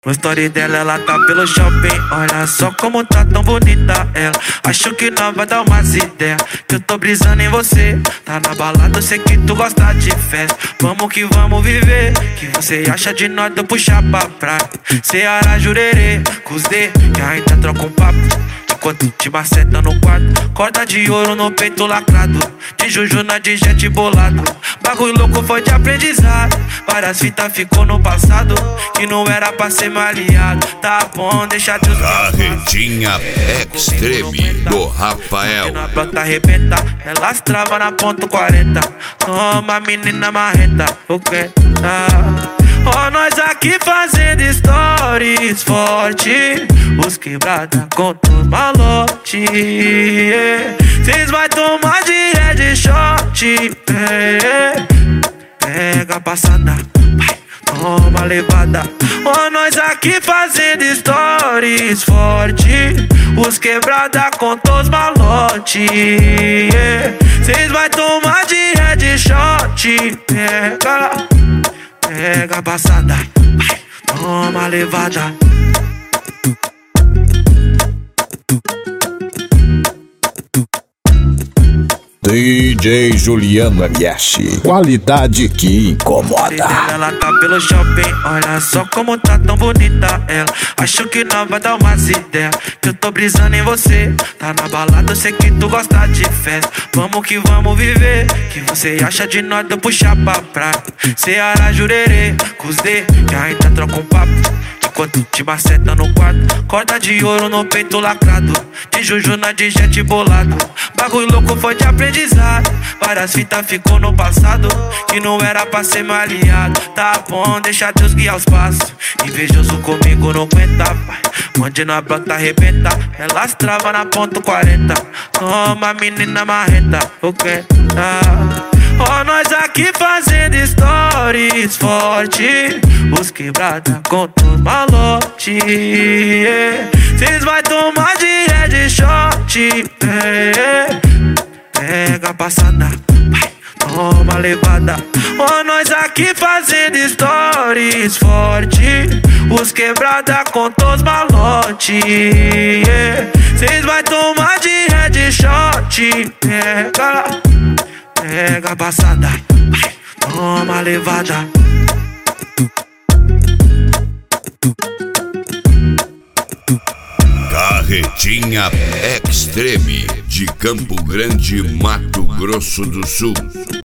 No story dela, ela tá pelo shopping. Olha só como tá tão bonita ela. Acho que não vai dar umas ideias, que eu tô brisando em você. Tá na balada, eu sei que tu gosta de festa. Vamos que vamos viver. Que você acha de nós, eu puxar pra praia. Ceará, Jurerê, com os D, que ainda troca um papo. Enquanto te maceta no quarto, corda de ouro no peito lacrado, de jujuna de jet bolado. Bagulho louco foi de aprendizado, várias fitas ficou no passado, que não era pra ser maleado. Tá bom, deixa Deus. Carretinha Extreme do Rafael. Na planta arrebenta, elas travam na ponto 40. Toma menina marreta, o que? Ó, nós aqui fazendo stories forte, os quebrada com os malote. Cês vai tomar de headshot. Pega a passada, vai, toma levada. Ó, nós aqui fazendo stories forte, os quebrada com os malote. Cês vai tomar de headshot. Pega a passada, vai, toma levada. DJ Juliano MS, qualidade que incomoda. Ela tá pelo shopping, olha só como tá tão bonita ela. Acho que não vai dar umas ideias, que eu tô brisando em você. Tá na balada, eu sei que tu gosta de festa. Vamos que vamos viver. Que você acha de nós, eu puxar pra praia. Ceará, Jurerê, com os D, que ainda troca um papo. Enquanto te maceta no quarto, corda de ouro no peito lacrado, de jujuna de jet bolado. Bagulho louco foi de aprendizado, várias fitas ficou no passado, que não era pra ser maleado. Tá bom, deixa Deus guiar os passos. Invejoso comigo não aguenta, pai. Onde na planta arrebenta, elas travam na ponto 40. Toma menina marreta, o que? Ó, nós aqui fazendo stories forte, os quebrada com os malote. Cês vai tomar de headshot. Pega a passada, vai, toma levada. Ó, nós aqui fazendo stories forte, os quebrada com os malote. Cês vai tomar de headshot. Pega a passada, vai, toma levada. Carretinha Extreme de Campo Grande, Mato Grosso do Sul.